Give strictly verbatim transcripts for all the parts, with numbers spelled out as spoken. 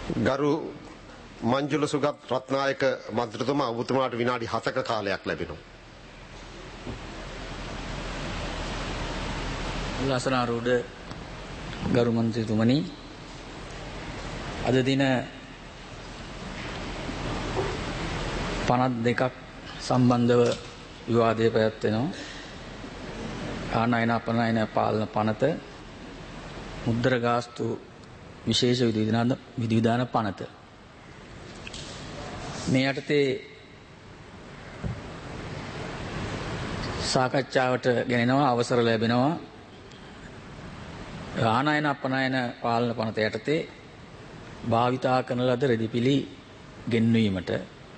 ගරු මංජුල සුගත් රත්නායක මන්ත්‍රතුමා ඔබතුමාට විනාඩි හතක කාලයක් ලැබෙනවා. උල්ලාසනාරූඪ ගරු මන්ත්‍රීතුමනි, අද දින පනස් දෙකක් සම්බන්ධව විවාදය පැවැත්වෙනවා. ආනයන අපනයන පාලන පනත, මුද්දර ගාස්තු විශේෂ විධිවිධාන විධිවිධාන පනත. මේ යටතේ සාකච්ඡාවට ගෙනෙනවා අවසර ලැබෙනවා. ආනයන අපනයන පාලන පනත යටතේ භාවිතා කරන ලද රෙදිපිලි ගෙන්වීමට,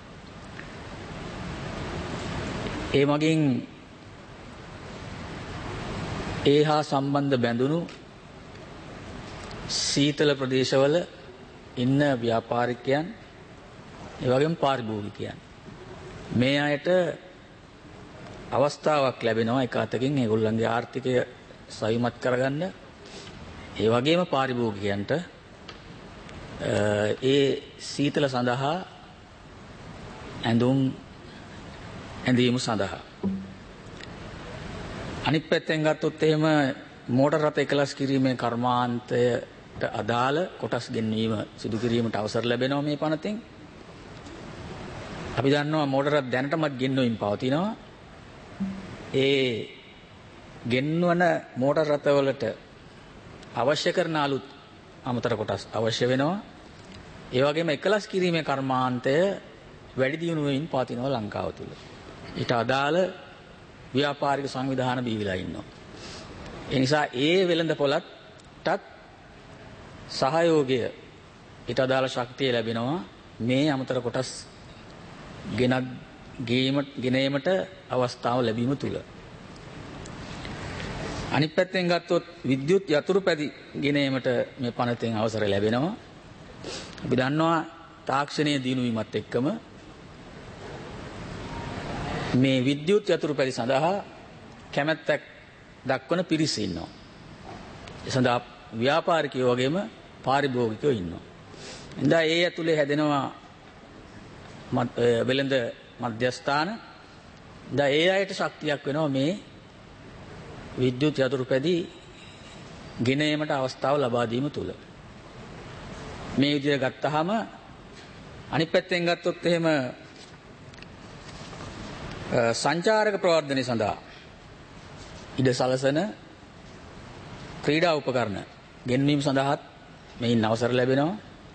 ඒ මගින් ඒ හා සම්බන්ධ බැඳුණු සීතල ප්‍රදේශවල ඉන්න ව්‍යාපාරිකයන්, ඒ වගේම පාරිභෝගිකයන්, මේ අයට අවස්ථාවක් ලැබෙනවා එක අතකින් ඒගොල්ලන්ගේ ආර්ථිකය සවිමත් කරගන්න. ඒ වගේම පාරිභෝගිකයන්ට ඒ සීතල සඳහා ඇඳුම් ඇඳීම සඳහා. අනිත් පැත්තෙන් ගත්තොත් එහෙම මෝටර් රථ එකලස් කිරීමේ කර්මාන්තයට අදාළ කොටස් ගෙන්වීම සිදු කිරීමට අවසර ලැබෙනවා මේ පනතෙන්. අපි දන්නවා මෝටර් රථ දැනටමත් ගෙන්වීම පවතිනවා. ඒ ගෙන්වන මෝටර් රථවලට අවශ්‍ය කරන අලුත් අමතර කොටස් අවශ්‍ය වෙනවා. ඒ වගේම එකලස් කිරීමේ කර්මාන්තය වැඩි දියුණුවකින් පවතිනවා ලංකාව තුළ. ඊට අදාළ ව්‍යාපාරික සංවිධාන බිහිලා ඉන්නවා. ඒ නිසා ඒ වෙළඳ පොළටත් සහයෝගය, ඊට අදාළ ශක්තිය ලැබෙනවා මේ අමතර කොටස් ගෙනත් ගේීමට ගෙනීමට අවස්ථාව ලැබීම තුළ. අනිත් පැත්තෙන් ගත්තොත් විද්‍යුත් යතුරු පැදි ගෙනීමට මේ පනතෙන් අවසර ලැබෙනවා. අපි දන්නවා තාක්ෂණයේ දියුණුවීමත් එක්කම මේ විද්‍යුත් යතුරු පැදි සඳහා කැමැත්තක් දක්වන පිරිස ඉන්නවා. ඒ සඳහා ව්‍යාපාරිකයෝ වගේම පාරිභෝගිකයෝ ඉන්නවා. එඳා ඒ ඇතුලේ හැදෙනවා වෙළඳ මධ්‍යස්ථාන. එඳා ඒ අයට ශක්තියක් වෙනවා මේ විද්‍යුත් යතුරු පැදි ගෙනීමට අවස්ථාව ලබා දීම තුළ. මේ විදිහට ගත්තාම අනිත් පැත්තෙන් ගත්තොත් එහෙම සංචාරක ප්‍රවර්ධනය සඳහා ඉඩ සලසන ක්‍රීඩා උපකරණ ගෙන්වීම සඳහාත් මෙයින් අවසර ලැබෙනවා.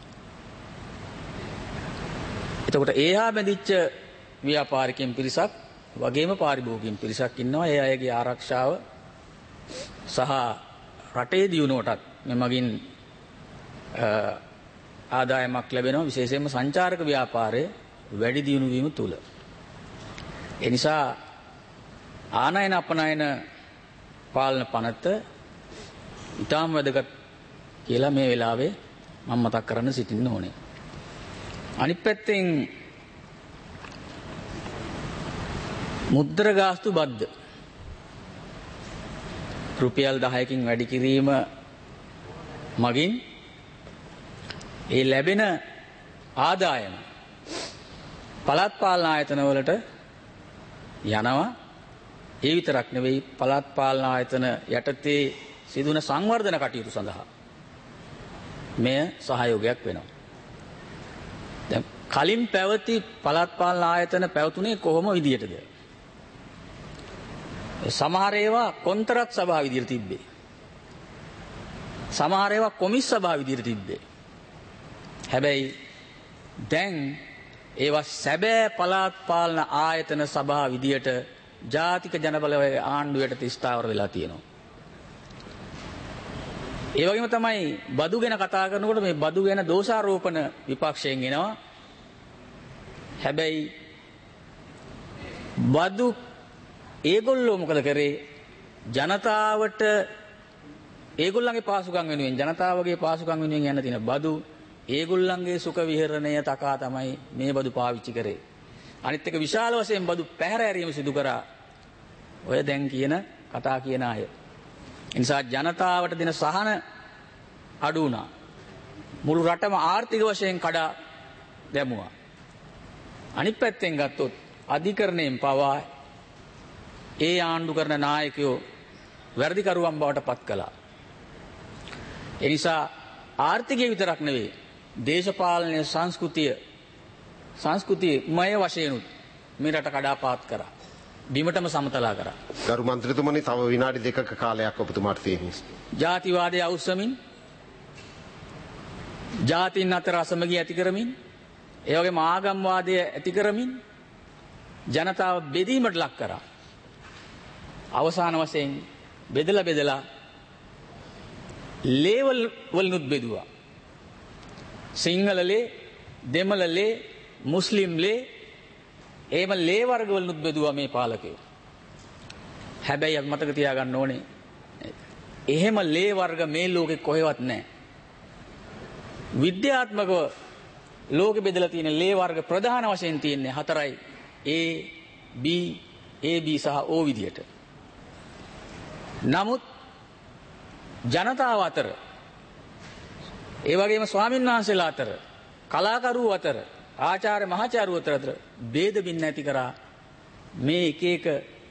එතකොට ඒහා බැඳිච්ච ව්‍යාපාරිකයන් පිරිසක් වගේම පාරිභෝගිකයන් පිරිසක් ඉන්නවා. ඒ අයගේ ආරක්ෂාව සහ රටේ දියුණුවටත් මෙමගින් ආදායමක් ලැබෙනවා. විශේෂයෙන්ම සංචාරක ව්‍යාපාරය වැඩි දියුණු වීම තුළ. ඒ නිසා ආනයන අපනයන පාලන පනත ඉතාම වැදගත් කියලා මේ වෙලාවේ මම මතක් කරන්න සිටින්න ඕනේ. අනිත් පැත්තෙන් මුද්දර ගාස්තු බද්ද රුපියල් දහයකින් වැඩි කිරීම මගින් ඒ ලැබෙන ආදායම පළාත් පාලන ආයතන වලට යනවා. ඒ විතරක් නෙවෙයි, පළාත් පාලන ආයතන යටතේ සිදුවන සංවර්ධන කටයුතු සඳහා මෙය සහයෝගයක් වෙනවා. දැන් කලින් පැවති පළාත් පාලන ආයතන පැවතුනේ කොහොම විදියටද? සමහර ඒවා කොන්ත්‍රාත් සභා විදියට තිබ්බේ. සමහර ඒවා කොමිස් සභා විදියට තිබ්බේ. හැබැයි දැන් ඒවා සැබෑ පළාත් පාලන ආයතන සභා විදියට ජාතික ජනබලවේග ආණ්ඩුවට ස්ථාවර වෙලා තියෙනවා. ඒ වගේම තමයි බදු ගැන කතා කරනකොට මේ බදු ගැන දෝෂාරෝපණ විපක්ෂයෙන් එනවා. හැබැයි බදු ඒගොල්ලෝ මොකද කරේ? ජනතාවට ඒගොල්ලන්ගේ පාසුකම් වෙනුවෙන්, ජනතාවගේ පාසුකම් වෙනුවෙන් යන්න තියෙන බදු ඒගොල්ලන්ගේ සුඛ විහරණය තකා තමයි මේ බදු පාවිච්චි කරේ. අනිත් එක විශාල වශයෙන් බදු පැහැර ඇරීම සිදු කරා ඔය දැන් කියන කතා කියන අය. ඒ නිසා ජනතාවට දෙන සහන අඩු වුණා. මුළු රටම ආර්ථික වශයෙන් කඩා දැමුවා. අනිත් පැත්තෙන් ගත්තොත් අධිකරණයෙන් පවා ඒ ආණ්ඩු කරන නායකයෝ වැරදිකරුවන් බවට පත් කළා. ඒ නිසා ආර්ථිකය විතරක් නෙවෙයි දේශපාලන සංස්කෘතිය සංස්කෘතිය මය වශයෙන් මේ රට කඩාපාත් කරා. බිමටම සමතලා කරා. ගරු මන්ත්‍රීතුමනි තව විනාඩි දෙකක කාලයක් ඔබතුමාට තියෙනවා. ජාතිවාදය අවුස්සමින් ජාතීන් අතර අසමගිය ඇති කරමින් ඒ වගේම ආගම්වාදය ඇති කරමින් ජනතාව බෙදීමට ලක් කරා. අවසාන වශයෙන් බෙදලා බෙදලා ලේවල් වලිනුත් බෙදුවා. සිංහල ලේ, දෙමළ ලේ, මුස්ලිම් ලේ, එහෙම ලේ වර්ග වලිනුත් බෙදුවා මේ පාලකයෝ. හැබැයි අපි මතක තියාගන්න ඕනේ එහෙම ලේ වර්ග මේ ලෝකෙ කොහෙවත් නැහැ. විද්‍යාත්මකව ලෝකෙ බෙදලා තියෙන ලේ වර්ග ප්‍රධාන වශයෙන් තියෙන්නේ හතරයි. A, B, A, B සහ O විදියට. නමුත් ජනතාව අතර ඒ වගේම ස්වාමීන් වහන්සේලා අතර කලාකරුවෝ අතර ආචාර්ය මහාචාර්යවරු අතර ભેද බින්න ඇති කරා මේ එක එක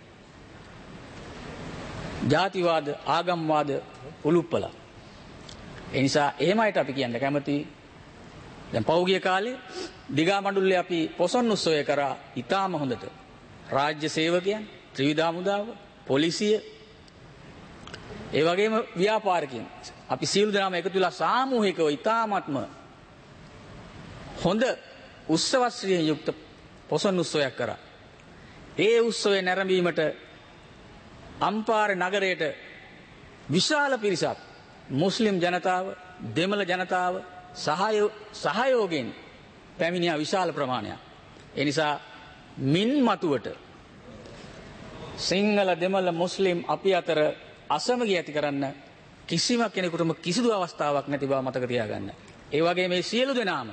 ජාතිවාද ආගම්වාද උලුප්පලා. ඒ නිසා එහෙමයිට අපි කියන්න කැමති. දැන් පෞගිය කාලේ දිගා මඬුල්ලේ අපි පොසොන් උත්සවය කරා ඉතාම හොඳට. රාජ්‍ය සේවකයන්, ත්‍රිවිධ හමුදාව, පොලිසිය ඒ වගේම ව්‍යාපාරිකයන් අපි සියලු දෙනාම එකතු වෙලා සාමූහිකව ඉතාමත්ම හොඳ උත්සවශ්‍රීයෙන් යුක්ත පොසොන් උත්සවයක් කරා. ඒ උත්සවය නැරඹීමට අම්පාර නගරයට විශාල පිරිසක් මුස්ලිම් ජනතාව, දෙමළ ජනතාව සහයෝගයෙන් පැමිණියා විශාල ප්‍රමාණයක්. ඒ නිසා මින් මතුවට සිංහල, දෙමළ, මුස්ලිම් අපි අතර අසමගිය ඇති කරන්න කිසිම කෙනෙකුටම කිසිදු අවස්ථාවක් නැති බව මතක තියාගන්න. ඒ වගේ මේ සියලු දෙනාම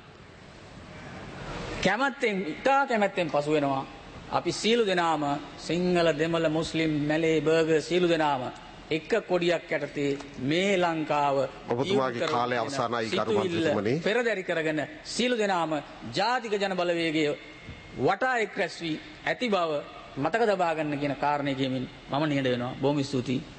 කැමැත්තෙන් ඉතා කැමැත්තෙන් පසු වෙනවා. අපි සියලු දෙනාම සිංහල, දෙමළ, මුස්ලිම්, මැලේ, බර්ගර් සියලු දෙනාම එක කොඩියක් යටතේ මේ ලංකාව ඔබතුමාගේ කාලය අවසానයි ගරු මන්ත්‍රීතුමනි. පෙරදරි කරගෙන සියලු දෙනාම ජාතික ජන බලවේගය වටා එක් රැස් වී ඇති බව මතක තබා ගන්න කියන කාරණේ කියමින් මම නිහඬ වෙනවා. බොහොම ස්තුතියි.